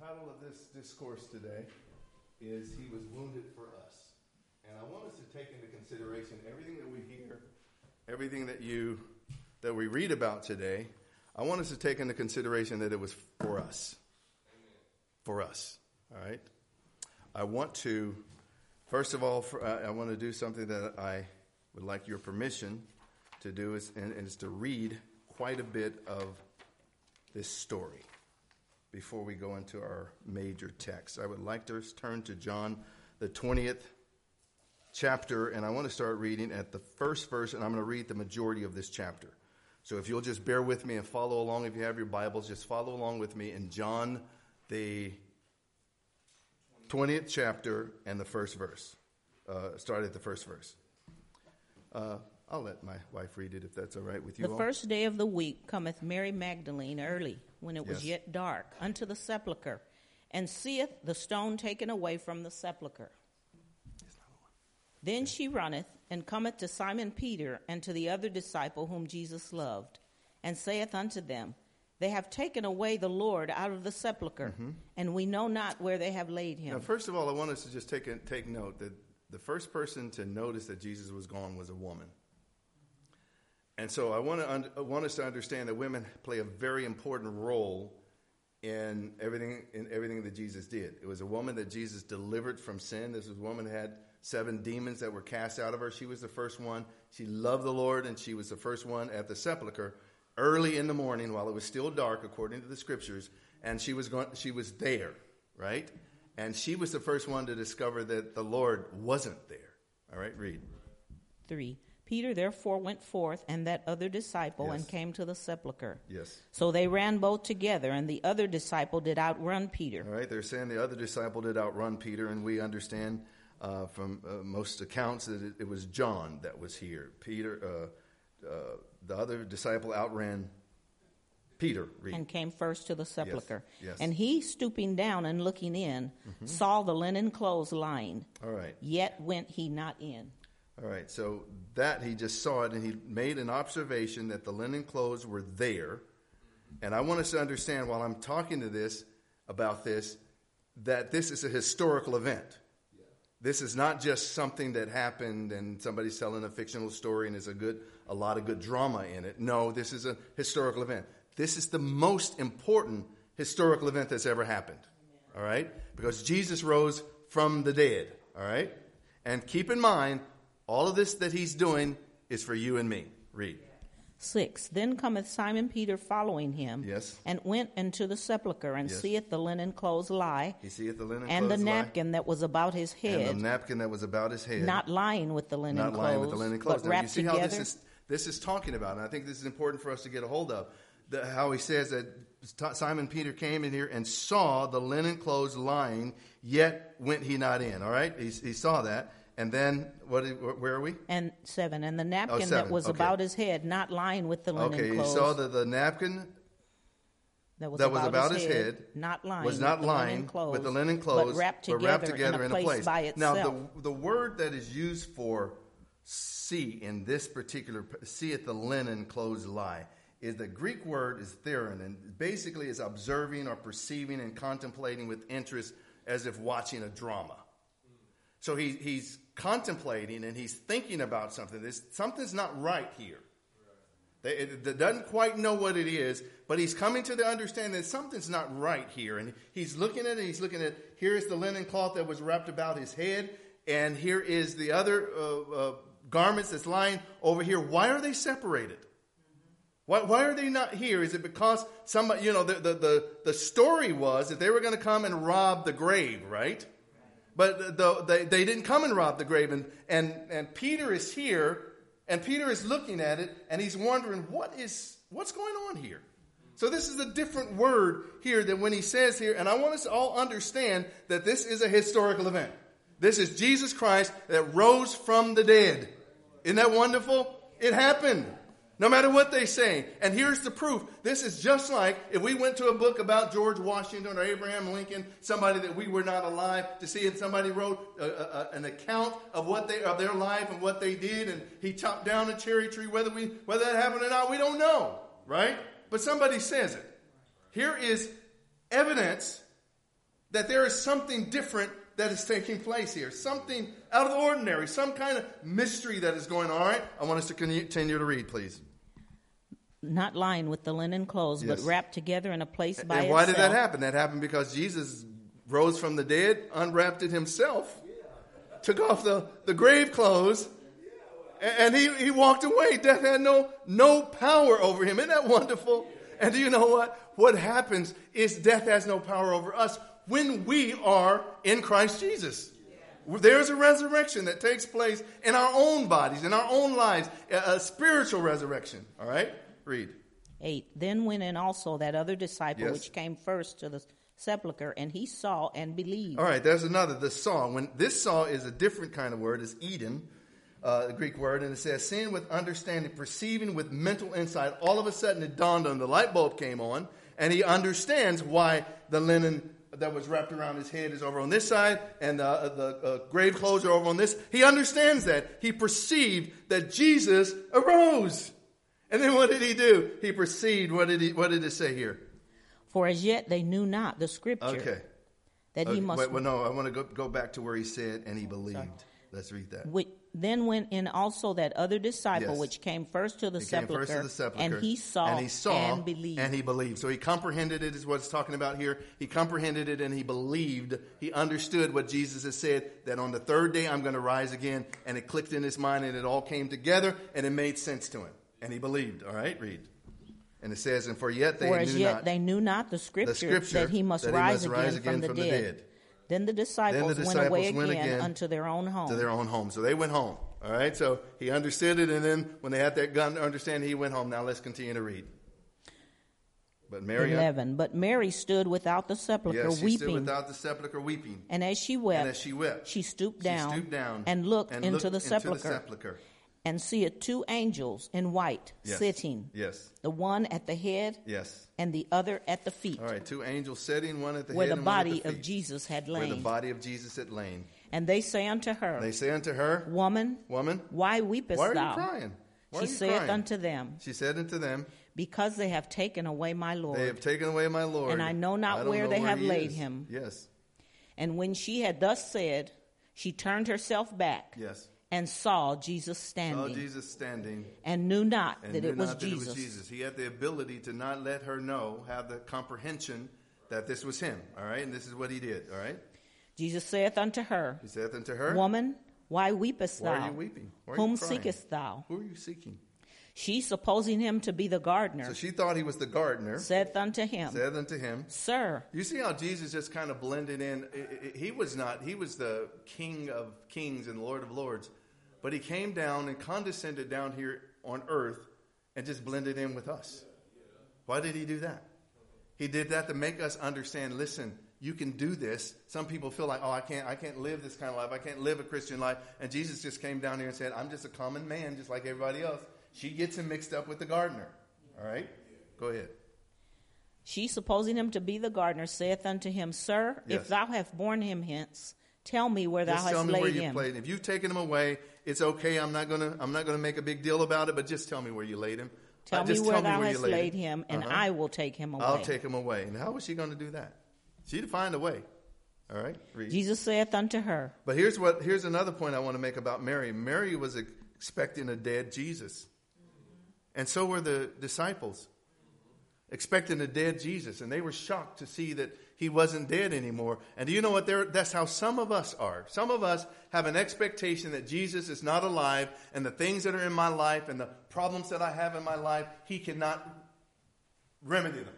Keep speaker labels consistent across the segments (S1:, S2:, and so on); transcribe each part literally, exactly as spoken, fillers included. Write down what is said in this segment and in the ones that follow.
S1: title of this discourse today is He Was Wounded for Us. And I want us to take into consideration everything that we hear, everything that you that we read about today. I want us to take into consideration that it was for us. For us. All right? I want to, first of all, for, uh, I want to do something that I would like your permission to do, is, and, and is to read quite a bit of this story before we go into our major text. I would like to turn to John, the twentieth chapter, and I want to start reading at the first verse, and I'm going to read the majority of this chapter. So if you'll just bear with me and follow along, if you have your Bibles, just follow along with me in John, the twentieth chapter and the first verse. Uh, start at the first verse. Uh, I'll let my wife read it if that's all right with you
S2: The
S1: all.
S2: first day of the week cometh Mary Magdalene early, when it was
S1: Yes.
S2: yet dark, unto the sepulchre, and seeth the stone taken away from the sepulchre. Then she runneth, and cometh to Simon Peter, and to the other disciple whom Jesus loved, and saith unto them, They have taken away the Lord out of the sepulchre, mm-hmm. and we know not where they have laid him.
S1: Now, first of all, I want us to just take a, take note that the first person to notice that Jesus was gone was a woman. And so I want to un- I want us to understand that women play a very important role in everything in everything that Jesus did. It was a woman that Jesus delivered from sin. This was a woman that had seven demons that were cast out of her. She was the first one. She loved the Lord, and she was the first one at the sepulchre early in the morning while it was still dark, according to the scriptures. And she was going. She was there, right? And she was the first one to discover that the Lord wasn't there. All right, read.
S2: Three. Peter therefore went forth, and that other disciple,
S1: Yes.
S2: and came to the sepulchre.
S1: Yes.
S2: So they ran both together, and the other disciple did outrun Peter.
S1: All right, they're saying the other disciple did outrun Peter, and we understand uh, from uh, most accounts that it, it was John that was here. Peter, uh, uh, the other disciple outran Peter. Read.
S2: And came first to the sepulchre.
S1: Yes, yes.
S2: And he, stooping down and looking in, mm-hmm. saw the linen clothes lying.
S1: All right.
S2: Yet went he not in.
S1: All right, so that he just saw it, and he made an observation that the linen clothes were there. And I want us to understand while I'm talking to this about this, that this is a historical event. Yeah. This is not just something that happened and somebody's telling a fictional story and there's a good, a lot of good drama in it. No, this is a historical event. This is the most important historical event that's ever happened. All right? Because Jesus rose from the dead. All right? And keep in mind, all of this that he's doing is for you and me. Read.
S2: Six. Then cometh Simon Peter following him,
S1: Yes.
S2: and went into the sepulchre, and
S1: Yes.
S2: seeth the linen clothes lie,
S1: He seeth the linen
S2: and the
S1: clothes lie,
S2: napkin that was about his head,
S1: and the napkin that was about his head,
S2: not lying with the linen
S1: not
S2: clothes,
S1: lying with the linen clothes.
S2: but
S1: Now, you
S2: wrapped
S1: see
S2: together.
S1: how this is this is talking about, and I think this is important for us to get a hold of. The, how he says that Simon Peter came in here and saw the linen clothes lying, yet went he not in. All right, he, he saw that. And then, what? Where are we?
S2: And seven. And the napkin
S1: Oh, seven.
S2: that was
S1: Okay.
S2: about his head, not lying with the linen
S1: Okay, he
S2: clothes.
S1: saw the, the napkin
S2: that was,
S1: that
S2: about,
S1: was about
S2: his,
S1: his
S2: head,
S1: head
S2: not lying
S1: was
S2: with
S1: not
S2: the
S1: lying
S2: linen clothes,
S1: with the linen clothes,
S2: but wrapped
S1: but
S2: together,
S1: wrapped together
S2: in a place, by itself.
S1: Now, the the word that is used for see in this particular see at the linen clothes lie is the Greek word is theron, and basically is observing or perceiving and contemplating with interest as if watching a drama. So he, he's contemplating and he's thinking about something. There's, something's not right here. They, it, it doesn't quite know what it is, but he's coming to the understanding that something's not right here. And he's looking at it. He's looking at, here is the linen cloth that was wrapped about his head, and here is the other uh, uh, garments that's lying over here. Why are they separated? Why, why are they not here? Is it because somebody, you know, the, the, the, the story was that they were going to come and rob the grave, right? But the, they, they didn't come and rob the grave. And, and, and Peter is here, and Peter is looking at it, and he's wondering, what is what's going on here? So this is a different word here than when he says here, and I want us to all understand that this is a historical event. This is Jesus Christ that rose from the dead. Isn't that wonderful? It happened. No matter what they say. And here's the proof. This is just like if we went to a book about George Washington or Abraham Lincoln, somebody that we were not alive to see, and somebody wrote a, a, an account of what they of their life and what they did, and he chopped down a cherry tree. Whether we whether that happened or not, we don't know, right? But somebody says it. Here is evidence that there is something different that is taking place here. Something out of the ordinary. Some kind of mystery that is going on. All right? I want us to continue to read, please.
S2: Not lying with the linen clothes,
S1: Yes.
S2: but wrapped together in a place by
S1: And why
S2: itself.
S1: did that happen? That happened because Jesus rose from the dead, unwrapped it himself, took off the, the grave clothes, and, and he, he walked away. Death had no, no power over him. Isn't that wonderful? And do you know what? What happens is death has no power over us when we are in Christ Jesus. There's a resurrection that takes place in our own bodies, in our own lives, a, a spiritual resurrection. All right? Read.
S2: Eight. Then went in also that other disciple
S1: Yes.
S2: which came first to the sepulchre, and he saw and believed.
S1: All right, there's another. The saw. When this saw is a different kind of word. It's Eden, uh, the Greek word, and it says, seeing with understanding, perceiving with mental insight. All of a sudden, it dawned on him. The light bulb came on, and he understands why the linen that was wrapped around his head is over on this side, and uh, the uh, grave clothes are over on this. He understands that. He perceived that Jesus arose. And then what did he do? He perceived. What did he? What did it say here?
S2: For as yet they knew not the scripture
S1: Okay.
S2: that he
S1: Okay,
S2: must.
S1: wait, well, no, I want to go, go back to where he said, and he believed.
S2: Sorry.
S1: Let's read that.
S2: Which, then went in also that other disciple
S1: Yes.
S2: which came first to the
S1: He came
S2: sepulchre,
S1: first to the sepulchre,
S2: and he saw
S1: and he saw
S2: and believed.
S1: and he believed. So he comprehended it, is what it's talking about here. He comprehended it and he believed. He understood what Jesus has said, that on the third day I'm going to rise again. And it clicked in his mind and it all came together and it made sense to him. And he believed. All right, read. And it says, and for yet they
S2: For as
S1: knew
S2: yet
S1: not
S2: they knew not the scripture,
S1: the scripture
S2: that he must,
S1: that he
S2: rise,
S1: must
S2: again
S1: rise again
S2: from, the,
S1: from the
S2: dead.
S1: dead.
S2: Then the disciples,
S1: Then the
S2: went away
S1: disciples went
S2: again,
S1: again
S2: unto their own home.
S1: to their own home. So they went home. All right, so he understood it, and then when they had that gun to understand, he went home. Now let's continue to read. But Mary,
S2: eleven. But Mary stood without the sepulchre,
S1: yes, she
S2: weeping.
S1: stood without the sepulchre, weeping.
S2: And as she wept,
S1: And as she wept,
S2: she stooped
S1: she
S2: down,
S1: stooped down
S2: and looked
S1: and
S2: into,
S1: looked
S2: the,
S1: into
S2: sepulchre,
S1: the sepulchre,
S2: and seeth two angels in white
S1: Yes.
S2: sitting,
S1: Yes,
S2: the one at the head
S1: yes.
S2: and the other at the feet,
S1: All right, two angels sitting, one at the
S2: where
S1: head
S2: the
S1: and one at
S2: body
S1: the
S2: of
S1: feet,
S2: Jesus had
S1: where the
S2: lain.
S1: body of Jesus had lain.
S2: And they say unto her,
S1: They say unto her,
S2: Woman,
S1: Woman,
S2: why weepest
S1: why are
S2: thou?
S1: you crying? Why
S2: She
S1: are you
S2: saith
S1: crying?
S2: unto them,
S1: She said unto them,
S2: Because they have taken away my Lord.
S1: They have taken away my Lord,
S2: And I know not
S1: I don't
S2: where
S1: know
S2: they have
S1: he
S2: laid
S1: is.
S2: him.
S1: Yes,
S2: And when she had thus said, she turned herself back
S1: yes.
S2: and saw Jesus
S1: Saw
S2: standing,
S1: Jesus standing,
S2: and knew not
S1: and
S2: that
S1: knew
S2: it was
S1: not that
S2: Jesus.
S1: it was Jesus. He had the ability to not let her know, have the comprehension that this was him. All right, and this is what he did. All right.
S2: Jesus saith unto her,
S1: He saith unto her,
S2: Woman, why weepest
S1: Why
S2: thou?
S1: are you weeping? Why are
S2: Whom
S1: you crying?
S2: seekest thou?
S1: Who are you seeking?
S2: She, supposing him to be the gardener,
S1: So she thought he was the gardener.
S2: saith unto him,
S1: Said unto him,
S2: Sir,
S1: you see how Jesus just kind of blended in. I- I- He was not, he was the King of kings and Lord of lords. But he came down and condescended down here on earth and just blended in with us. Why did he do that? He did that to make us understand, listen, you can do this. Some people feel like, oh, I can't, I can't live this kind of life. I can't live a Christian life. And Jesus just came down here and said, I'm just a common man, just like everybody else. She gets him mixed up with the gardener. All right? Go ahead.
S2: she, supposing him to be the gardener, saith unto him, Sir,
S1: Yes.
S2: if thou have borne him hence, tell me where thou
S1: Just
S2: hast
S1: tell me where
S2: laid
S1: you
S2: him.
S1: played him. If you've taken him away, it's okay. I'm not gonna. I'm not gonna make a big deal about it. But just tell me where you laid him.
S2: Tell
S1: Uh,
S2: me
S1: just
S2: where
S1: tell me
S2: thou
S1: where you
S2: hast
S1: laid
S2: laid him, and
S1: Uh-huh.
S2: I will take him away.
S1: I'll take him away. And how was she going to do that? She'd find a way. All right. Read.
S2: Jesus saith unto her,
S1: But here's what. Here's another point I want to make about Mary. Mary was expecting a dead Jesus, and so were the disciples, expecting a dead Jesus, and they were shocked to see that he wasn't dead anymore. And do you know what? They're, that's how some of us are. Some of us have an expectation that Jesus is not alive, and the things that are in my life and the problems that I have in my life, he cannot remedy them.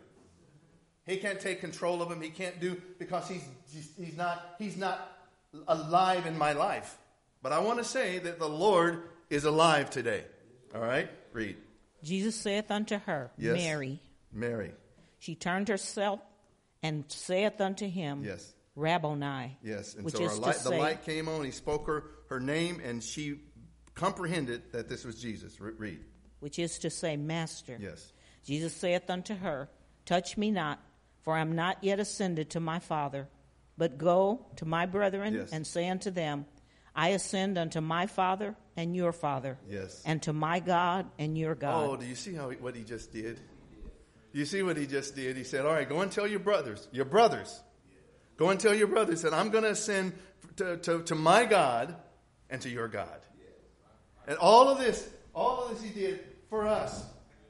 S1: He can't take control of them. He can't do, because he's, he's, he's not, he's not alive in my life. But I want to say that the Lord is alive today. All right? Read.
S2: Jesus saith unto her,
S1: Yes.
S2: Mary.
S1: Mary.
S2: She turned herself and saith unto him,
S1: Yes.
S2: Rabboni.
S1: Yes. And
S2: Which
S1: so
S2: is
S1: our
S2: to
S1: light, the
S2: say-
S1: light came on. He spoke her, her name, and she comprehended that this was Jesus. Re- read.
S2: Which is to say, Master.
S1: Yes.
S2: Jesus saith unto her, Touch me not, for I am not yet ascended to my Father, but go to my brethren
S1: Yes.
S2: and say unto them, I ascend unto my Father and your Father,
S1: Yes.
S2: and to my God and your God.
S1: Oh, do you see how he, what he just did? Do you see what he just did? He said, all right, go and tell your brothers, your brothers, go Go and tell your brothers that I'm going to ascend to, to, to my God and to your God. And all of this, all of this he did for us.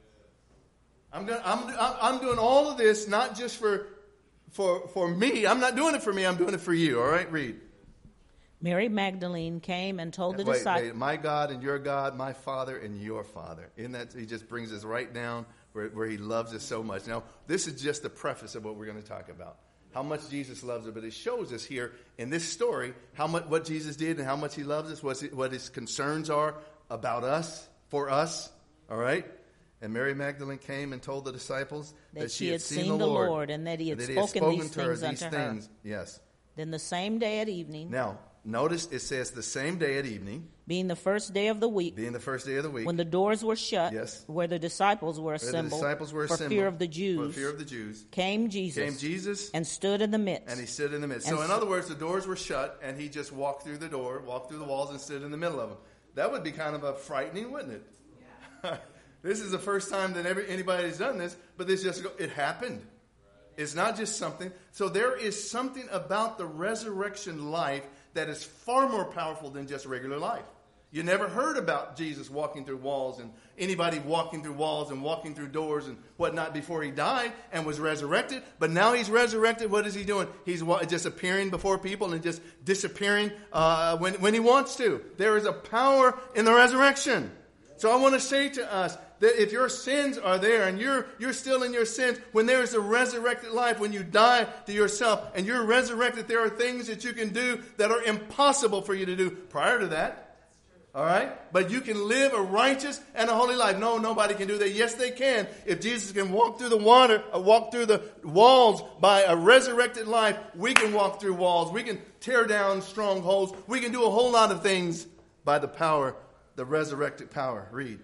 S1: I'm going. I'm. I'm doing all of this not just for, for, for me. I'm not doing it for me. I'm doing it for you. All right, read.
S2: Mary Magdalene came and told the
S1: wait,
S2: disciples.
S1: Wait, my God and your God, my Father and your Father. Isn't that, he just brings us right down where, where he loves us so much. Now, this is just the preface of what we're going to talk about. How much Jesus loves us, but it shows us here in this story how much what Jesus did and how much he loves us, what his, what his concerns are about us, for us. All right. And Mary Magdalene came and told the disciples that,
S2: that
S1: she
S2: had
S1: had seen,
S2: seen
S1: the
S2: the
S1: Lord,
S2: Lord and that he had,
S1: that
S2: spoken,
S1: he had spoken
S2: these
S1: to her
S2: things
S1: these
S2: unto
S1: things.
S2: her.
S1: Yes.
S2: Then the same day at evening.
S1: Now, notice it says the same day at evening.
S2: Being the first day of the week.
S1: Being the first day of the week.
S2: When the doors were shut.
S1: Yes.
S2: Where the disciples were assembled.
S1: The disciples were
S2: for
S1: assembled.
S2: fear of the Jews.
S1: For fear of the Jews.
S2: Came Jesus.
S1: Came Jesus.
S2: And stood in the midst.
S1: And he stood in the midst.
S2: And
S1: So in
S2: so,
S1: other words, the doors were shut and he just walked through the door, walked through the walls and stood in the middle of them. That would be kind of a frightening, wouldn't it? Yeah. This is the first time that every, anybody has done this, but this just, it happened. It's not just something. So there is something about the resurrection life that is far more powerful than just regular life. You never heard about Jesus walking through walls and anybody walking through walls and walking through doors and whatnot before he died and was resurrected. But now he's resurrected. What is he doing? He's just appearing before people and just disappearing uh, when, when he wants to. There is a power in the resurrection. So I want to say to us that if your sins are there and you're you're still in your sins, when there is a resurrected life, when you die to yourself and you're resurrected, there are things that you can do that are impossible for you to do prior to that. All right? But you can live a righteous and a holy life. No, nobody can do that. Yes, they can. If Jesus can walk through the water, uh, walk through the walls by a resurrected life, we can walk through walls. We can tear down strongholds. We can do a whole lot of things by the power, the resurrected power. Read.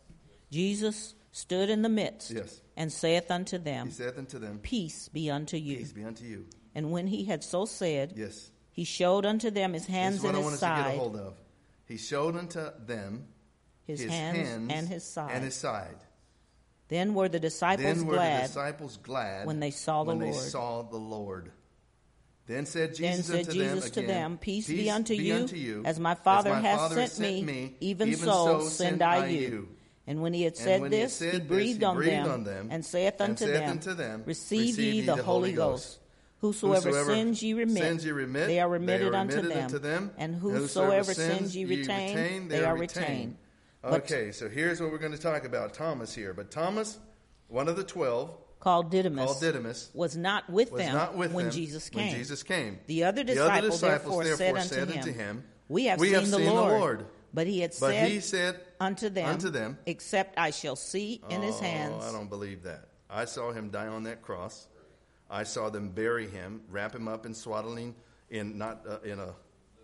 S2: Jesus stood in the midst.
S1: Yes.
S2: And saith unto them.
S1: He saith unto them.
S2: Peace be unto you.
S1: Peace be unto you.
S2: And when he had so said.
S1: Yes.
S2: He showed unto them his hands and his side.
S1: This is what I want us to get a hold of. He showed unto them
S2: his,
S1: his
S2: hands,
S1: hands
S2: and his side.
S1: And his side.
S2: Then were the disciples
S1: then were
S2: glad.
S1: the disciples glad
S2: when they saw the
S1: when
S2: Lord.
S1: They saw the Lord. Then said Jesus,
S2: then said
S1: unto,
S2: Jesus
S1: them
S2: to
S1: again,
S2: them, Peace,
S1: Peace
S2: be, unto,
S1: be
S2: you,
S1: unto you,
S2: as my Father,
S1: as my
S2: hath
S1: Father
S2: sent,
S1: sent
S2: me,
S1: me,
S2: even,
S1: even
S2: so,
S1: so
S2: send
S1: send
S2: I
S1: I
S2: you.
S1: you.
S2: And when he had
S1: And
S2: said
S1: when he had
S2: this,
S1: said
S2: he
S1: this,
S2: breathed,
S1: he
S2: on,
S1: breathed
S2: them,
S1: on them,
S2: and saith
S1: and
S2: unto
S1: saith
S2: them,
S1: unto them,
S2: Receive
S1: Receive
S2: ye the Holy Ghost.
S1: Ghost.
S2: Whosoever,
S1: Whosoever
S2: sins ye remit,
S1: sins ye remit,
S2: they are remitted,
S1: they are
S2: unto,
S1: remitted
S2: them.
S1: unto them.
S2: And
S1: And
S2: whosoever
S1: whosoever
S2: sins ye retain,
S1: retain,
S2: they are retained. But
S1: Okay, so here's what we're going to talk about. Thomas here. But Thomas, one of the twelve,
S2: called Didymus,
S1: called Didymus
S2: was not with
S1: was
S2: them
S1: not with
S2: when
S1: them
S2: Jesus came.
S1: When Jesus came.
S2: The other
S1: The
S2: disciple,
S1: other disciples
S2: therefore,
S1: therefore
S2: said,
S1: said
S2: unto,
S1: unto
S2: him,
S1: him,
S2: We have
S1: We
S2: seen,
S1: have
S2: the,
S1: seen
S2: Lord.
S1: the Lord.
S2: But he had
S1: But
S2: said,
S1: he said
S2: unto them,
S1: unto them,
S2: Except I shall see in his
S1: Oh,
S2: hands.
S1: I don't believe that. I saw him die on that cross. I saw them bury him, wrap him up in swaddling, in not uh, in a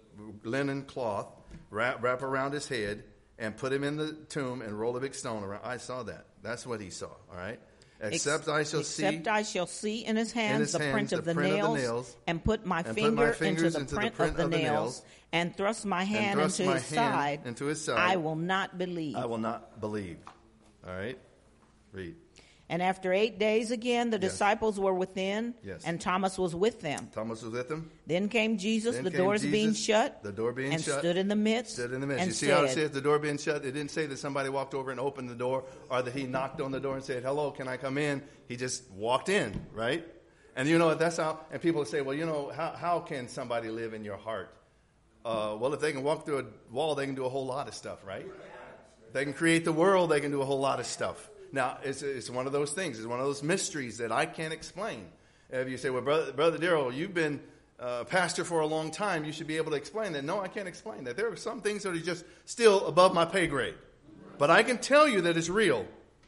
S1: linen cloth, wrap, wrap around his head, and put him in the tomb and roll a big stone around. I saw that. That's what he saw. All right. Except I shall see.
S2: Except I shall see in his hands,
S1: in his
S2: the,
S1: hands
S2: print
S1: the
S2: of the,
S1: print
S2: nails,
S1: of the nails,
S2: and put my,
S1: and
S2: finger
S1: put my
S2: into, the,
S1: into
S2: print
S1: the print
S2: of the
S1: of the
S2: nails,
S1: nails,
S2: and thrust my hand
S1: thrust
S2: into
S1: my
S2: his
S1: hand
S2: side.
S1: into his side.
S2: I will not believe.
S1: I will not believe. All right. Read.
S2: And after eight days again, the
S1: Yes.
S2: disciples were within,
S1: Yes.
S2: and Thomas was with them.
S1: Thomas was with them.
S2: Then came Jesus,
S1: Then
S2: the
S1: came
S2: doors
S1: Jesus,
S2: being shut,
S1: the door being
S2: and
S1: shut,
S2: stood in the midst,
S1: Stood in the midst.
S2: and
S1: You see
S2: said,
S1: how it says the door being shut? It didn't say that somebody walked over and opened the door, or that he knocked on the door and said, "Hello, can I come in?" He just walked in, right? And you know what? That's how. And people say, "Well, you know, how how can somebody live in your heart?" Uh, well, if they can walk through a wall, they can do a whole lot of stuff, right? They can create the world. They can do a whole lot of stuff. Now, it's, it's one of those things. It's one of those mysteries that I can't explain. If you say, well, Brother, Brother Darrell, you've been uh, pastor for a long time. You should be able to explain that. No, I can't explain that. There are some things that are just still above my pay grade. But I can tell you that it's real.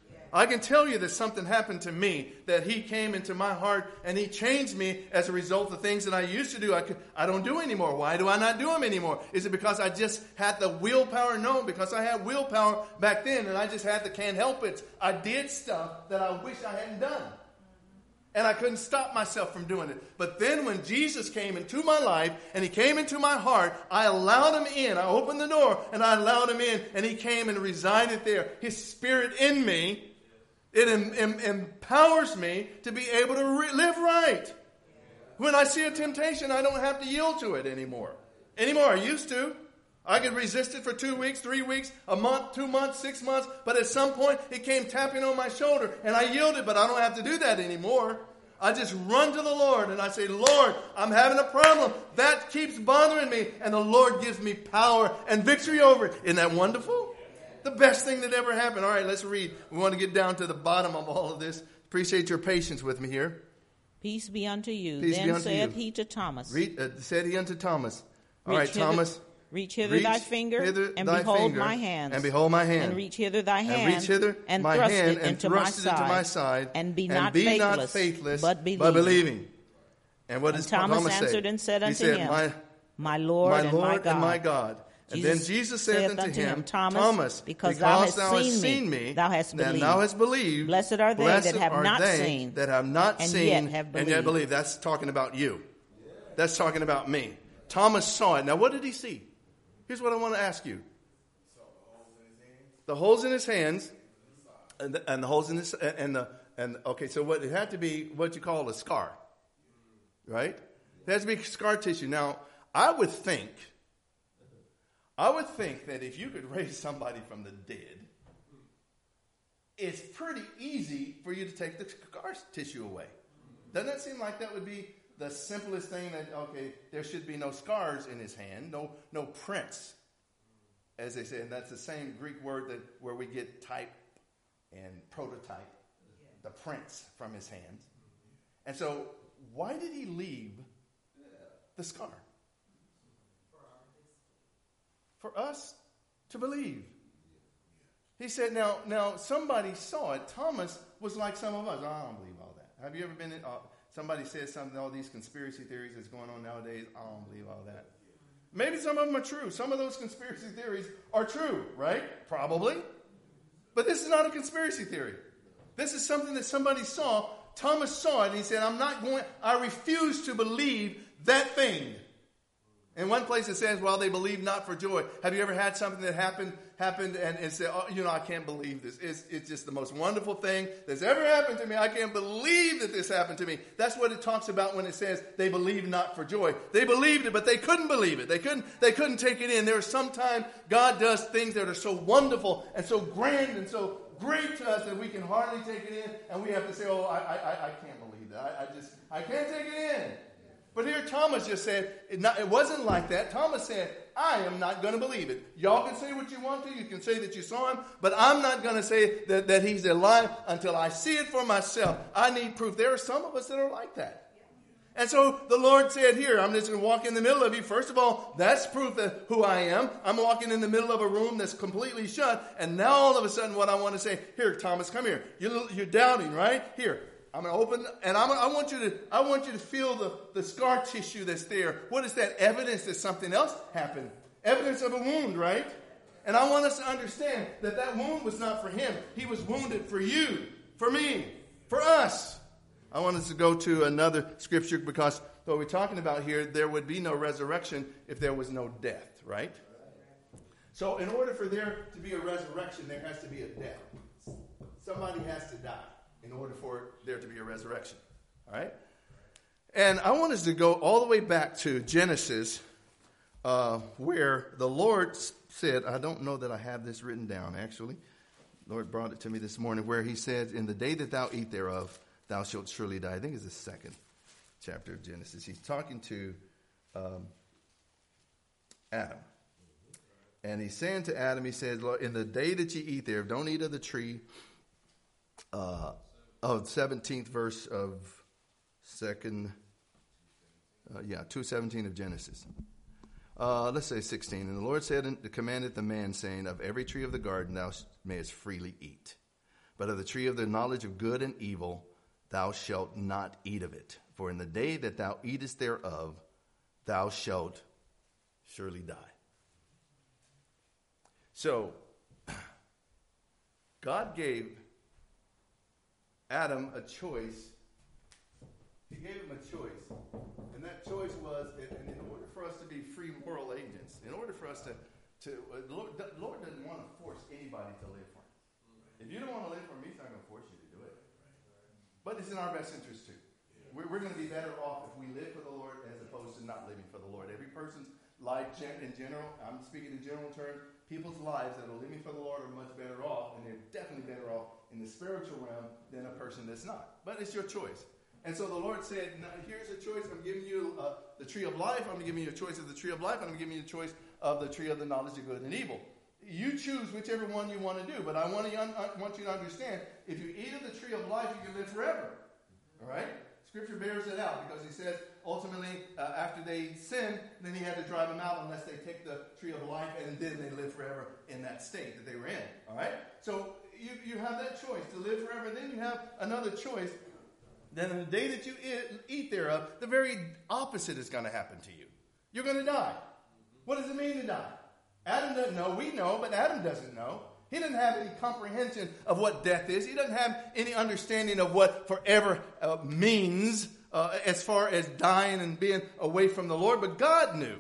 S1: I can tell you that something happened to me, that he came into my heart and he changed me as a result of things that I used to do. I, could, I don't do anymore. Why do I not do them anymore? Is it because I just had the willpower? No, because I had willpower back then and I just had the can't help it. I did stuff that I wish I hadn't done. And I couldn't stop myself from doing it. But then when Jesus came into my life and he came into my heart, I allowed him in. I opened the door and I allowed him in and he came and resided there. His spirit in me. It em- em- empowers me to be able to re- live right. When I see a temptation, I don't have to yield to it anymore. Anymore, I used to. I could resist it for two weeks, three weeks, a month, two months, six months. But at some point, it came tapping on my shoulder, and I yielded, but I don't have to do that anymore. I just run to the Lord, and I say, Lord, I'm having a problem. That keeps bothering me, and the Lord gives me power and victory over it. Isn't that wonderful? The best thing that ever happened. All right, let's read. We want to get down to the bottom of all of this. Appreciate your patience with me here.
S2: Peace be unto you.
S1: Peace
S2: then
S1: be unto
S2: saith
S1: you.
S2: he to Thomas.
S1: Read, uh, said he unto Thomas. All
S2: Reach
S1: right,
S2: hither,
S1: Thomas.
S2: Reach hither
S1: reach
S2: thy finger,
S1: hither
S2: and
S1: thy
S2: behold
S1: finger,
S2: my hands.
S1: And behold my hand.
S2: And reach hither thy hand,
S1: and reach hither
S2: and
S1: my
S2: thrust
S1: hand,
S2: it
S1: and
S2: into,
S1: thrust
S2: my
S1: it into my
S2: side,
S1: side,
S2: and be,
S1: and
S2: not,
S1: be
S2: faithless,
S1: not faithless,
S2: but believing.
S1: but believing. And what
S2: And
S1: does
S2: Thomas,
S1: Thomas
S2: answered
S1: say?
S2: and said
S1: he
S2: unto
S1: said,
S2: him,
S1: My,
S2: my Lord,
S1: my
S2: and,
S1: Lord
S2: my God.
S1: and my God. And
S2: Jesus
S1: then Jesus saith unto him,
S2: him, Thomas,
S1: Thomas,
S2: because,
S1: because
S2: thou hast
S1: thou hast
S2: seen
S1: seen
S2: me,
S1: me,
S2: thou hast
S1: then
S2: believed.
S1: thou hast believed.
S2: Blessed are they
S1: Blessed
S2: that have
S1: are
S2: not
S1: they
S2: seen,
S1: that have not
S2: and
S1: seen,
S2: yet have
S1: and
S2: believed.
S1: yet believe. That's talking about you. That's talking about me. Thomas saw it. Now, what did he see? Here's what I want to ask you. The holes in his hands, and the, and the holes in his, and the, and okay, so what it had to be what you call a scar, right? It has to be scar tissue. Now, I would think, I would think that if you could raise somebody from the dead, it's pretty easy for you to take the scar tissue away. Doesn't that seem like that would be the simplest thing? That okay, there should be no scars in his hand, no no prints. As they say, and that's the same Greek word that where we get type and prototype, the prints from his hands. And so, why did he leave the scar? For us to believe. He said, now, now somebody saw it. Thomas was like some of us. Oh, I don't believe all that. Have you ever been in, uh, somebody says something, all these conspiracy theories that's going on nowadays? I don't believe all that. Maybe some of them are true. Some of those conspiracy theories are true, right? Probably. But this is not a conspiracy theory. This is something that somebody saw. Thomas saw it and he said, I'm not going, I refuse to believe that thing. In one place it says, well, they believe not for joy. Have you ever had something that happened happened and, and said, oh, you know, I can't believe this. It's, it's just the most wonderful thing that's ever happened to me. I can't believe that this happened to me. That's what it talks about when it says they believe not for joy. They believed it, but they couldn't believe it. They couldn't, they couldn't take it in. There was some time God does things that are so wonderful and so grand and so great to us that we can hardly take it in. And we have to say, oh, I, I, I can't believe that. I, I just, I can't take it in. But here Thomas just said, it, not, it wasn't like that. Thomas said, I am not going to believe it. Y'all can say what you want to. You can say that you saw him. But I'm not going to say that, that he's alive until I see it for myself. I need proof. There are some of us that are like that. And so the Lord said here, I'm just going to walk in the middle of you. First of all, that's proof that who I am. I'm walking in the middle of a room that's completely shut. And now all of a sudden what I want to say, here, Thomas, come here. You're, you're doubting, right? Here. I'm going to open, and I'm, I want you to, I want you to feel the, the scar tissue that's there. What is that? Evidence that something else happened. Evidence of a wound, right? And I want us to understand that that wound was not for him. He was wounded for you, for me, for us. I want us to go to another scripture because what we're talking about here, there would be no resurrection if there was no death, right? So in order for there to be a resurrection, there has to be a death. Somebody has to die in order for there to be a resurrection. All right? And I want us to go all the way back to Genesis, uh, where the Lord said, I don't know that I have this written down, actually. The Lord brought it to me this morning, where he said, in the day that thou eat thereof, thou shalt surely die. I think it's the second chapter of Genesis. He's talking to um, Adam. And he's saying to Adam, he says, in the day that you eat thereof, don't eat of the tree, uh, of seventeenth verse of second, uh, yeah, two seventeen of Genesis. Uh, let's say sixteen. And the Lord said, and commanded the man, saying, of every tree of the garden thou mayest freely eat. But of the tree of the knowledge of good and evil thou shalt not eat of it. For in the day that thou eatest thereof, thou shalt surely die. So, God gave Adam a choice. He gave him a choice. And that choice was, and in order for us to be free moral agents, in order for us to, to uh, the Lord, the Lord doesn't want to force anybody to live for him. If you don't want to live for him, he's not going to force you to do it. But it's in our best interest too. we're, we're going to be better off if we live for the Lord as opposed to not living for the Lord. Every person's life in general, I'm speaking in general terms, people's lives that are living for the Lord are much better off, and they're definitely better off in the spiritual realm than a person that's not. But it's your choice. And so the Lord said, now, here's a choice. I'm giving you uh, the tree of life. I'm giving you a choice of the tree of life. And I'm giving you a choice of the tree of the knowledge of good and evil. You choose whichever one you want to do. But I want, to un- I want you to understand, if you eat of the tree of life, you can live forever. All right? Scripture bears it out because he says, ultimately, uh, after they sin, then he had to drive them out unless they take the tree of life, and then they live forever in that state that they were in. All right? So you, you have that choice to live forever. Then you have another choice. Then on the day that you eat, eat thereof, the very opposite is going to happen to you. You're going to die. What does it mean to die? Adam doesn't know. We know, but Adam doesn't know. He doesn't have any comprehension of what death is. He doesn't have any understanding of what forever uh, means uh, as far as dying and being away from the Lord. But God knew.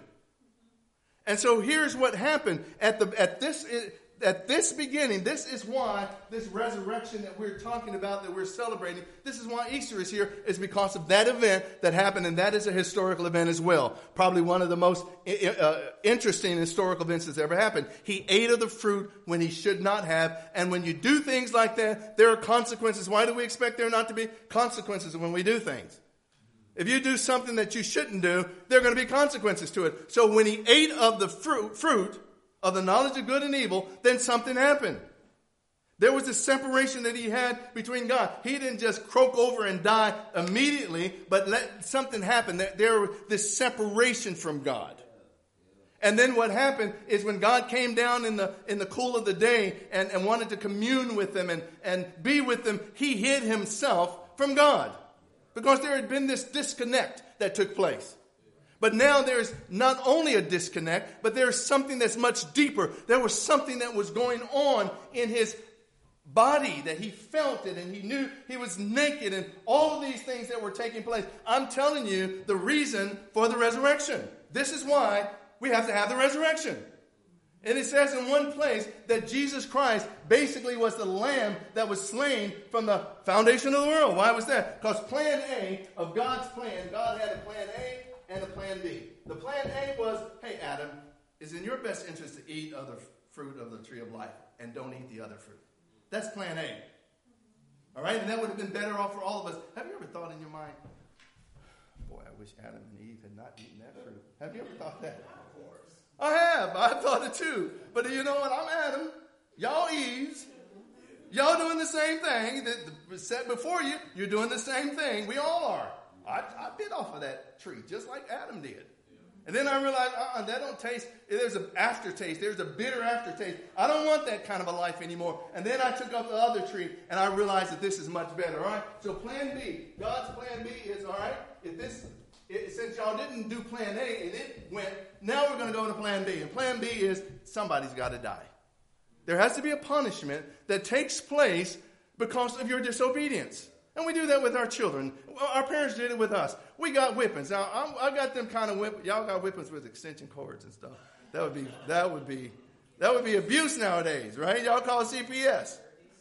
S1: And so here's what happened at the at this at this beginning. This is why this resurrection that we're talking about, that we're celebrating, this is why Easter is here, is because of that event that happened, and that is a historical event as well. Probably one of the most uh, interesting historical events that's ever happened. He ate of the fruit when he should not have, and when you do things like that, there are consequences. Why do we expect there not to be consequences when we do things? If you do something that you shouldn't do, there are going to be consequences to it. So when he ate of the fruit, fruit of the knowledge of good and evil, then something happened. There was a separation that he had between God. He didn't just croak over and die immediately, but let something happen. There was this separation from God. And then what happened is when God came down in the in the cool of the day and, and wanted to commune with them and, and be with them, he hid himself from God. Because there had been this disconnect that took place. But now there's not only a disconnect, but there's something that's much deeper. There was something that was going on in his body that he felt it, and he knew he was naked, and all of these things that were taking place. I'm telling you the reason for the resurrection. This is why we have to have the resurrection. And it says in one place that Jesus Christ basically was the lamb that was slain from the foundation of the world. Why was that? Because plan A of God's plan, God had a plan A and a plan B. The plan A was, hey, Adam, it's in your best interest to eat of the fruit of the tree of life and don't eat the other fruit. That's plan A. All right? And that would have been better off for all of us. Have you ever thought in your mind, boy, I wish Adam and Eve had not eaten that fruit. Have you ever thought that? Of course. I have. I thought it too. But you know what? I'm Adam. Y'all Eves. Y'all doing the same thing. That set before you, you're doing the same thing. We all are. I, I bit off of that tree just like Adam did. And then I realized, uh-uh, that don't taste, there's an aftertaste. There's a bitter aftertaste. I don't want that kind of a life anymore. And then I took up the other tree, and I realized that this is much better, all right? So plan B, God's plan B is, all right, if this, it, since y'all didn't do plan A and it went, now we're going to go to plan B. And plan B is somebody's got to die. There has to be a punishment that takes place because of your disobedience. And we do that with our children. Our parents did it with us. We got whippings. Now, I'm, I got them kind of whip. Y'all got whippings with extension cords and stuff. That would be that would be that would be abuse nowadays, right? Y'all call it C P S.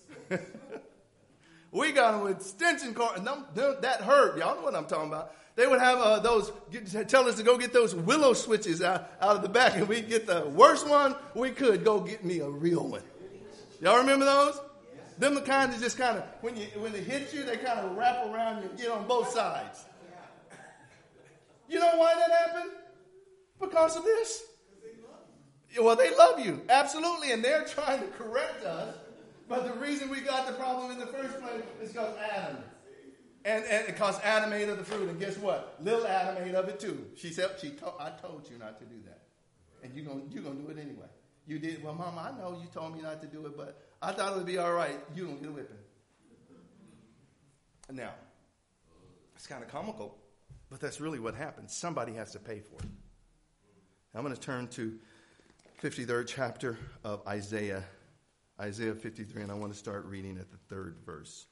S1: We got them with extension cords. That hurt. Y'all know what I'm talking about. They would have uh, those get, tell us to go get those willow switches out, out of the back, and we'd get the worst one we could. Go get me a real one. Y'all remember those? Them the kind that just kind of, when you when they hit you, they kind of wrap around you and get on both sides. You know why that happened? Because of this. Well, they love you. Absolutely. And they're trying to correct us. But the reason we got the problem in the first place is because Adam. And, and because Adam ate of the fruit. And guess what? Little Adam ate of it too. She said, she told, I told you not to do that. And you're going you're gonna do it anyway. You did. Well, Mama, I know you told me not to do it, but I thought it would be all right. You're going to get a whipping. Now, it's kind of comical, but that's really what happens. Somebody has to pay for it. I'm going to turn to fifty-third chapter of Isaiah, Isaiah fifty-three, and I want to start reading at the third verse.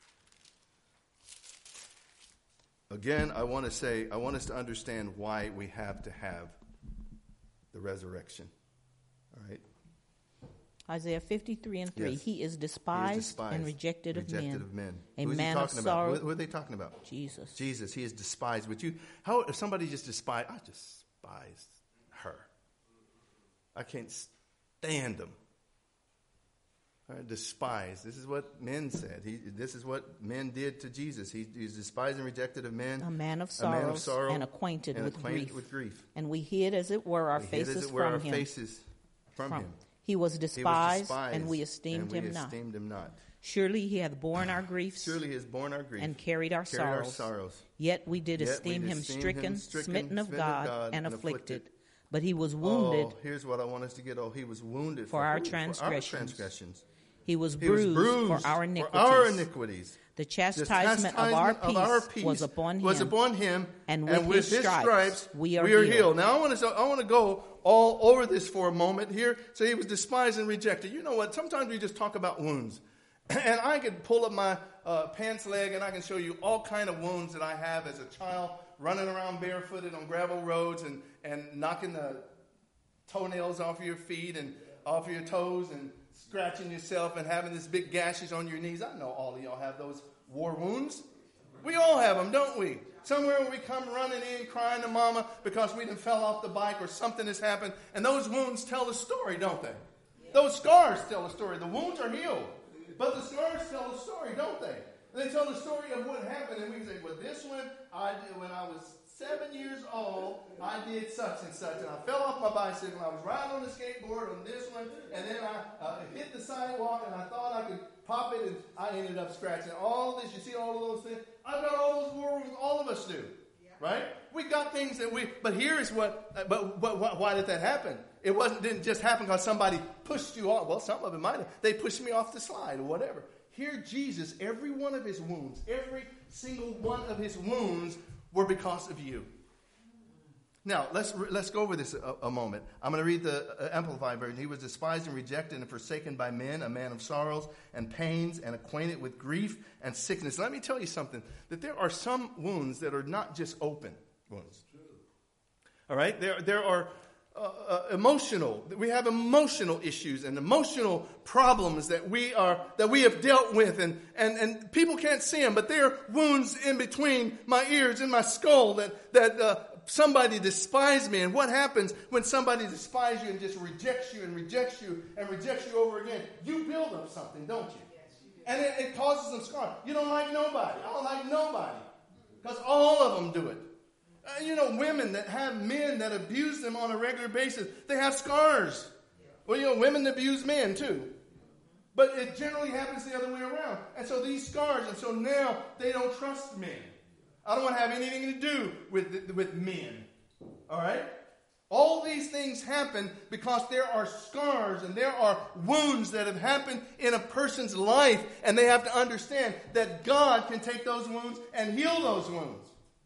S1: Again, I want to say, I want us to understand why we have to have the resurrection. All right?
S2: Isaiah fifty-three and three.
S1: Yes.
S2: He is despised,
S1: He is despised,
S2: and rejected,
S1: rejected
S2: of men.
S1: of men.
S2: A
S1: Who is he
S2: man of
S1: talking about?
S2: sorrow.
S1: Who, who are they talking about?
S2: Jesus.
S1: Jesus. He is despised. Would you? How if somebody just despised? I despise her. I can't stand them. Uh, despise. This is what men said. He, this is what men did to Jesus. He, he's despised and rejected of men.
S2: A man of
S1: a man
S2: sorrows
S1: of sorrow,
S2: and acquainted,
S1: and
S2: with,
S1: acquainted
S2: grief.
S1: with grief.
S2: And we hid, as it were, our
S1: We hid,
S2: faces
S1: as it were,
S2: from
S1: our
S2: him.
S1: faces from,
S2: From-
S1: him.
S2: He was
S1: He was
S2: despised,
S1: despised,
S2: and we esteemed
S1: and we
S2: him not.
S1: esteemed him not.
S2: Surely he hath borne our griefs
S1: Surely he has borne our grief
S2: and carried our
S1: carried our
S2: sorrows.
S1: sorrows.
S2: Yet we did
S1: Yet we
S2: esteem him
S1: esteemed
S2: stricken,
S1: him stricken,
S2: smitten of
S1: smitten of
S2: God,
S1: God,
S2: and
S1: and
S2: afflicted.
S1: afflicted.
S2: But he was wounded,
S1: Oh, here's what I want us to get. Oh, he was wounded
S2: For our
S1: who?
S2: transgressions.
S1: For our transgressions.
S2: he was
S1: He was
S2: bruised,
S1: bruised
S2: for our iniquities.
S1: For our iniquities.
S2: The
S1: The
S2: chastisement, of, our peace
S1: of our peace
S2: was upon him,
S1: was upon him,
S2: and with his stripes we are
S1: healed.
S2: healed.
S1: Now I want to I want to go all over this for a moment here. So he was despised and rejected. You know what? Sometimes we just talk about wounds, and I could pull up my uh, pants leg and I can show you all kind of wounds that I have as a child, running around barefooted on gravel roads and and knocking the toenails off of your feet and off of your toes and scratching yourself and having this big gashes on your knees. I know all of y'all have those war wounds. We all have them, don't we? Somewhere we come running in crying to mama because we done fell off the bike or something has happened. And those wounds tell the story, don't they? Those scars tell the story. The wounds are healed. But the scars tell the story, don't they? They tell the story of what happened. And we can say, well, this one I did when I was seven years old, I did such and such, and I fell off my bicycle, and I was riding on the skateboard on this one, and then I uh, hit the sidewalk, and I thought I could pop it, and I ended up scratching all this. You see all of those things? I've got all those war wounds. All of us do, right? We got things that we. But here's what. But, but, but why did that happen? It wasn't didn't just happen because somebody pushed you off. Well, some of it might have. They pushed me off the slide or whatever. Here, Jesus, every one of his wounds, every single one of his wounds were because of you. Now, let's let's go over this a, a moment. I'm going to read the uh, Amplified version. He was despised and rejected and forsaken by men, a man of sorrows and pains and acquainted with grief and sickness. Let me tell you something, that there are some wounds that are not just open wounds. All right? There, there are uh, uh, emotional, we have emotional issues and emotional problems that we are, that we have dealt with, and, and, and people can't see them, but there are wounds in between my ears and my skull that, that, uh, somebody despised me. And what happens when somebody despises you and just rejects you and rejects you and rejects you over again? You build up something, don't you? And it, it causes some scars. You don't like nobody. I don't like nobody. Because all of them do it. Uh, you know, women that have men that abuse them on a regular basis, they have scars. Well, you know, women abuse men too. But it generally happens the other way around. And so these scars, and so now they don't trust men. I don't want to have anything to do with, with men. All right? All these things happen because there are scars and there are wounds that have happened in a person's life. And they have to understand that God can take those wounds and heal those wounds.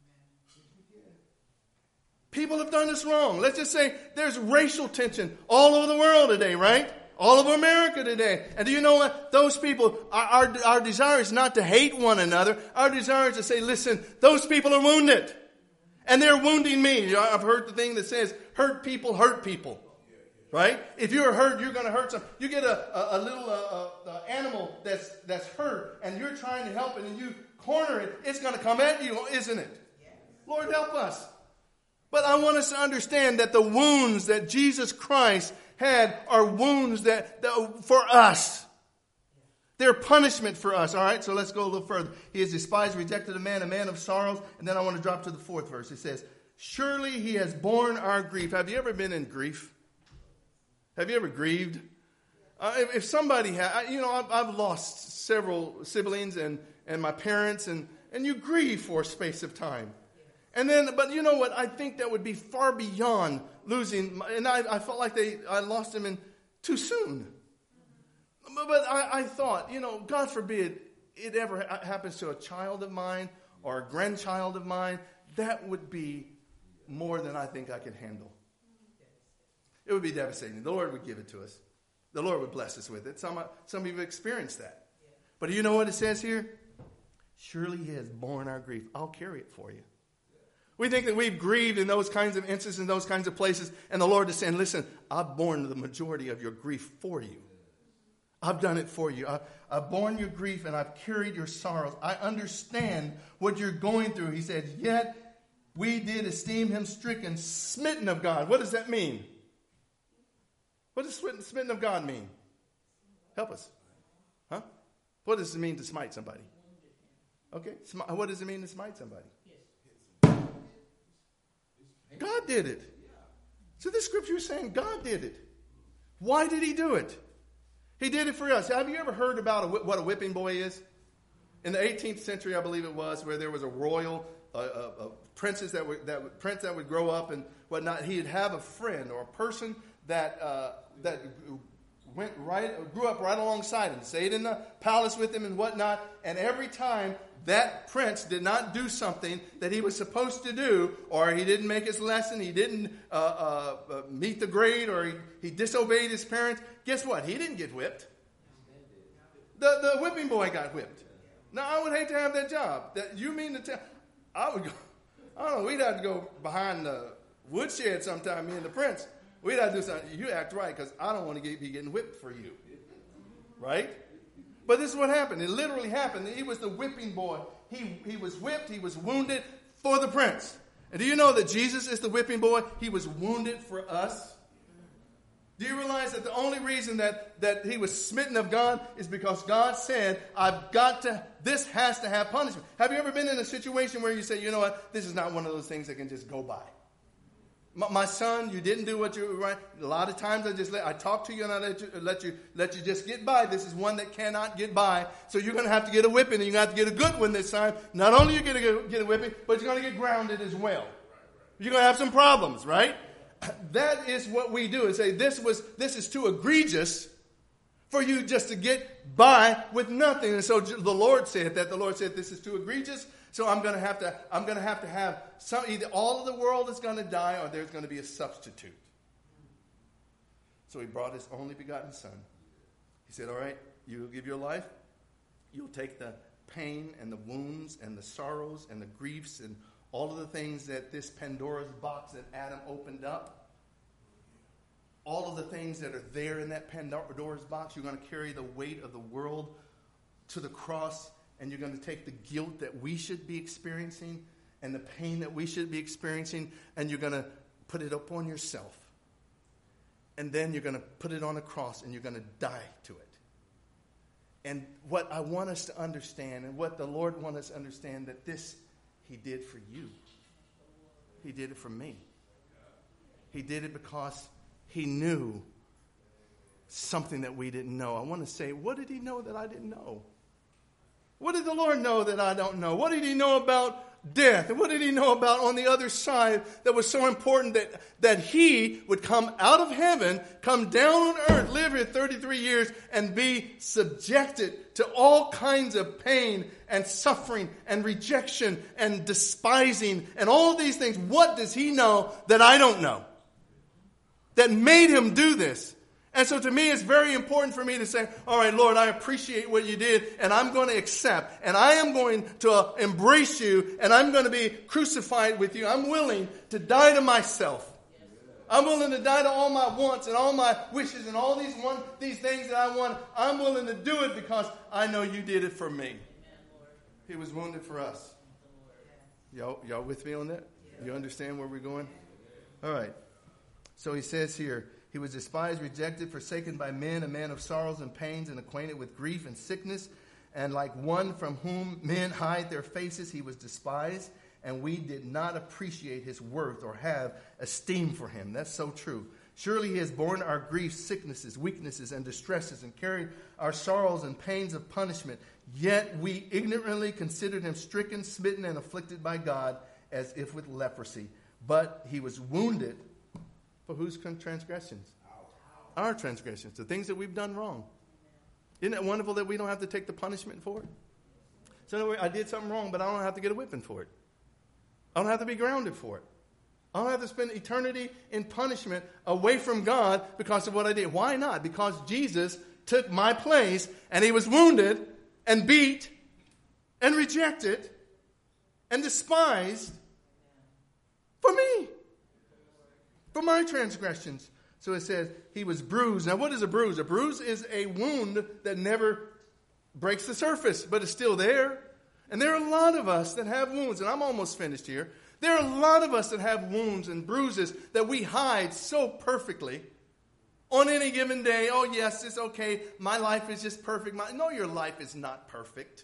S1: People have done this wrong. Let's just say there's racial tension all over the world today, right? All over America today. And do you know what? Those people, our, our, our desire is not to hate one another. Our desire is to say, listen, those people are wounded. And they're wounding me. You know, I've heard the thing that says, hurt people hurt people. Right? If you're hurt, you're going to hurt some. You get a, a, a little uh, uh, animal that's, that's hurt, and you're trying to help it, and you corner it, it's going to come at you, isn't it? Lord, help us. But I want us to understand that the wounds that Jesus Christ had are wounds that, that for us. They're punishment for us. All right, so let's go a little further. He is despised, rejected a man, a man of sorrows. And then I want to drop to the fourth verse. It says, surely he has borne our grief. Have you ever been in grief? Have you ever grieved? Uh, if, if somebody has, you know, I've, I've lost several siblings and, and my parents, and, and you grieve for a space of time. And then, but you know what? I think that would be far beyond losing. And I, I felt like they, I lost him in too soon. But I, I thought, you know, God forbid it ever ha- happens to a child of mine or a grandchild of mine. That would be more than I think I could handle. It would be devastating. The Lord would give it to us. The Lord would bless us with it. Some, some of you have experienced that. But do you know what it says here? Surely he has borne our grief. I'll carry it for you. We think that we've grieved in those kinds of instances, in those kinds of places, and the Lord is saying, listen, I've borne the majority of your grief for you. I've done it for you. I, I've borne your grief and I've carried your sorrows. I understand what you're going through. He said, yet we did esteem him stricken, smitten of God. What does that mean? What does smitten of God mean? Help us. Huh? What does it mean to smite somebody? Okay. What does it mean to smite somebody? God did it. So this scripture is saying God did it. Why did he do it? He did it for us. Have you ever heard about a, what a whipping boy is? In the eighteenth century, I believe it was, where there was a royal a, a, a princess that would, that would, prince that would grow up and whatnot. He'd have a friend or a person that uh, that went right, grew up right alongside him, stayed in the palace with him and whatnot. And every time that prince did not do something that he was supposed to do, or he didn't make his lesson, he didn't uh, uh, uh, meet the grade, or he, he disobeyed his parents, guess what? He didn't get whipped. The, the whipping boy got whipped. Now, I would hate to have that job. That you mean to tell? I would go, I don't know, we'd have to go behind the woodshed sometime, me and the prince. We'd have to do something. You act right, because I don't want to get, be getting whipped for you. Right? But this is what happened. It literally happened. He was the whipping boy. He, he was whipped. He was wounded for the prince. And do you know that Jesus is the whipping boy? He was wounded for us. Do you realize that the only reason that, that he was smitten of God is because God said, I've got to, this has to have punishment. Have you ever been in a situation where you say, you know what, this is not one of those things that can just go by? My, my son, you didn't do what you were right. A lot of times I just let, I talk to you and I let you, let you, let you just get by. This is one that cannot get by. So you're going to have to get a whipping, and you're going to have to get a good one this time. Not only are you going to get a whipping, but you're going to get grounded as well. You're going to have some problems, right? That is what we do, and say this was this is too egregious for you just to get by with nothing. And so the Lord said that. The Lord said this is too egregious. So I'm going to have to I'm going to have to have some, either all of the world is going to die, or there's going to be a substitute. So he brought his only begotten son. He said, all right, you'll give your life. You'll take the pain and the wounds and the sorrows and the griefs and all of the things that this Pandora's box that Adam opened up, all of the things that are there in that Pandora's box, you're going to carry the weight of the world to the cross, and you're going to take the guilt that we should be experiencing and the pain that we should be experiencing, and you're going to put it upon yourself. And then you're going to put it on a cross, and you're going to die to it. And what I want us to understand, and what the Lord wants us to understand, that this He did for you. He did it for me. He did it because He knew something that we didn't know. I want to say, what did He know that I didn't know? What did the Lord know that I don't know? What did He know about death? And what did He know about on the other side that was so important that, that He would come out of heaven, come down on earth, live here thirty-three years, and be subjected to all kinds of pain and suffering and rejection and despising and all these things? What does He know that I don't know? That made Him do this? And so to me, it's very important for me to say, all right, Lord, I appreciate what you did, and I'm going to accept, and I am going to uh, embrace you, and I'm going to be crucified with you. I'm willing to die to myself. I'm willing to die to all my wants and all my wishes and all these one, these things that I want. I'm willing to do it because I know you did it for me. He was wounded for us. Y'all, y'all with me on that? You understand where we're going? All right. So he says here, He was despised, rejected, forsaken by men, a man of sorrows and pains, and acquainted with grief and sickness. And like one from whom men hide their faces, He was despised, and we did not appreciate His worth or have esteem for Him. That's so true. Surely He has borne our griefs, sicknesses, weaknesses, and distresses, and carried our sorrows and pains of punishment. Yet we ignorantly considered Him stricken, smitten, and afflicted by God, as if with leprosy. But He was wounded for whose transgressions? Our transgressions, the things that we've done wrong. Isn't it wonderful that we don't have to take the punishment for it? So in other words, I did something wrong, but I don't have to get a whipping for it. I don't have to be grounded for it. I don't have to spend eternity in punishment away from God because of what I did. Why not? Because Jesus took my place, and He was wounded and beat and rejected and despised for me. For my transgressions, So it says he was bruised. Now what is a bruise? A bruise is a wound that never breaks the surface, but it's still there. And there are a lot of us that have wounds, and I'm almost finished here. There are a lot of us that have wounds and bruises that we hide so perfectly. On any given day, oh yes, it's okay. My life is just perfect. My, no, your life is not perfect.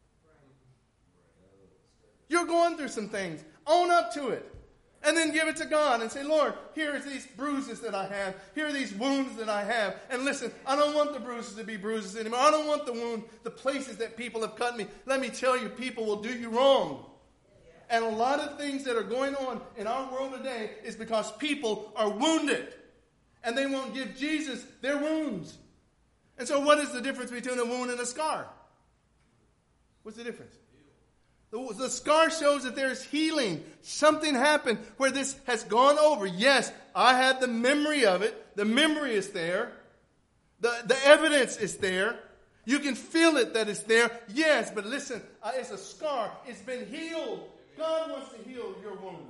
S1: You're going through some things. Own up to it. And then give it to God and say, Lord, here are these bruises that I have. Here are these wounds that I have. And listen, I don't want the bruises to be bruises anymore. I don't want the wound, the places that people have cut me. Let me tell you, people will do you wrong. And a lot of things that are going on in our world today is because people are wounded. And they won't give Jesus their wounds. And so what is the difference between a wound and a scar? What's the difference? The, the scar shows that there's healing. Something happened where this has gone over. Yes, I had the memory of it. The memory is there. The, the evidence is there. You can feel it that it's there. Yes, but listen, uh, it's a scar. It's been healed. God wants to heal your wounds.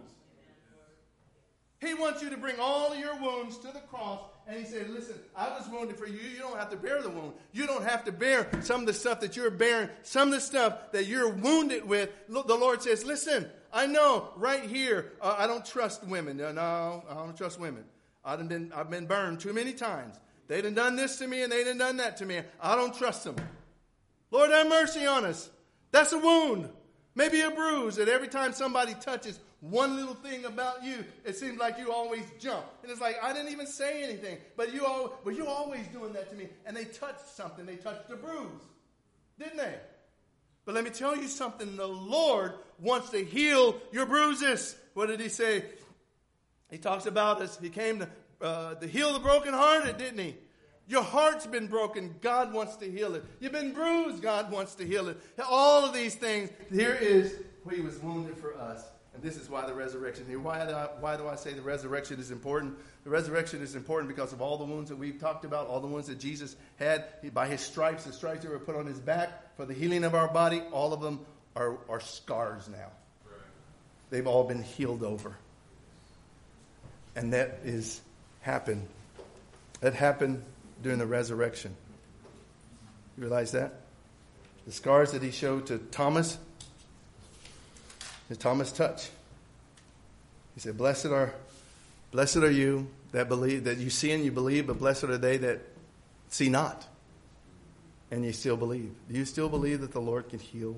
S1: He wants you to bring all of your wounds to the cross. And he said, listen, I was wounded for you. You don't have to bear the wound. You don't have to bear some of the stuff that you're bearing, some of the stuff that you're wounded with. Look, the Lord says, listen, I know right here, uh, I don't trust women. No, no, I don't trust women. I've been, I've been burned too many times. They done done this to me and they done done that to me. I don't trust them. Lord, have mercy on us. That's a wound. Maybe a bruise that every time somebody touches one little thing about you, it seems like you always jump. And it's like, I didn't even say anything, but you all, but you're always doing that to me. And they touched something. They touched a bruise, didn't they? But let me tell you something. The Lord wants to heal your bruises. What did he say? He talks about us. He came to, uh, to heal the brokenhearted, didn't he? Your heart's been broken. God wants to heal it. You've been bruised. God wants to heal it. All of these things. Here is where he was wounded for us. And this is why the resurrection here. Why do, I, why do I say the resurrection is important? The resurrection is important because of all the wounds that we've talked about, all the ones that Jesus had. He, by his stripes, the stripes that were put on his back for the healing of our body, all of them are, are scars now. Right. They've all been healed over. And that is happened. That happened during the resurrection. You realize that? The scars that he showed to Thomas, his Thomas touch. He said, Blessed are blessed are you that believe, that you see and you believe, but blessed are they that see not and you still believe. Do you still believe that the Lord can heal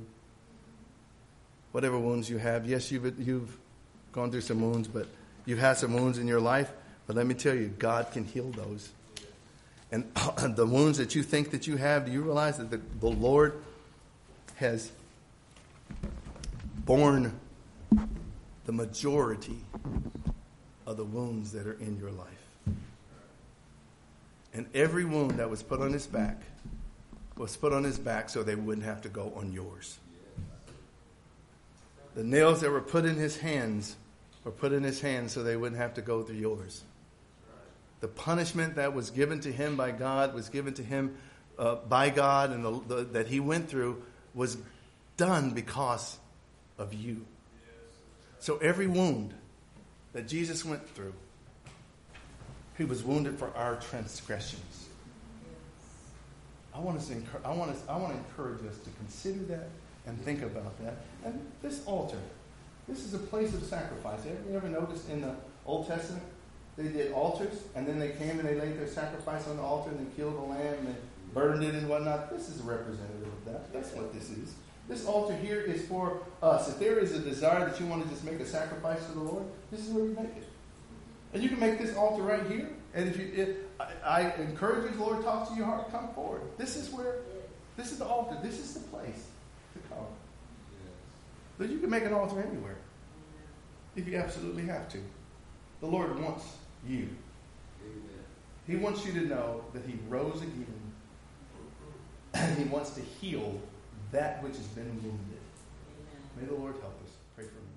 S1: whatever wounds you have? Yes, you've you've gone through some wounds, but you've had some wounds in your life. But let me tell you, God can heal those. And the wounds that you think that you have, do you realize that the, the Lord has borne the majority of the wounds that are in your life? And every wound that was put on his back was put on his back so they wouldn't have to go on yours. The nails that were put in his hands were put in his hands so they wouldn't have to go through yours. The punishment that was given to him by God was given to him uh, by God, and the, the, that he went through was done because of you. So every wound that Jesus went through, he was wounded for our transgressions. I want us to encourage, I want us, I want to encourage us to consider that and think about that. And this altar, this is a place of sacrifice. Have you ever noticed in the Old Testament? They did altars, and then they came and they laid their sacrifice on the altar, and they killed a lamb, and they burned it and whatnot. This is a representative of that. That's what this is. This altar here is for us. If there is a desire that you want to just make a sacrifice to the Lord, this is where you make it. And you can make this altar right here. And if you, if, I, I encourage you, the Lord talks to your heart, come forward. This is where, this is the altar. This is the place to come. But you can make an altar anywhere if you absolutely have to. The Lord wants you. Amen. He wants you to know that he rose again. And he wants to heal that which has been wounded. Amen. May the Lord help us. Pray for me.